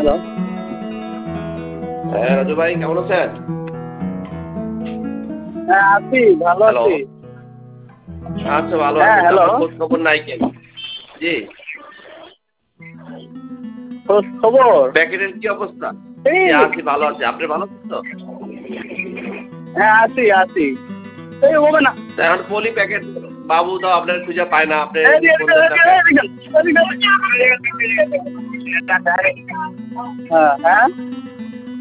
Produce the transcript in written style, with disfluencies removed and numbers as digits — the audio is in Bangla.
হ্যালো। হ্যাঁ, রাজু ভাই কেমন আছেন? হ্যাঁ, আছি, ভালো হ্যালো। আছি। আচ্ছা, ভালো হ্যাঁ, আছেন। হ্যালো। আপনার খোঁজ খবর নাই কেন? জি। খোঁজ খবর? প্যাকেটের কি অবস্থা? জি, এই আছি, ভালো আছি। আপনি ভালো আছেন তো? হ্যাঁ, আছি, আছি। এই হবে না। তা এখন বলি প্যাকেট বাবু তো আপনার খুঁজে পায় না। আপনি এদিকে, ফোন এদিকে, দেন না কেন? এদিকে, এদিকে, এদিকে। হ্যাঁ, হ্যাঁ।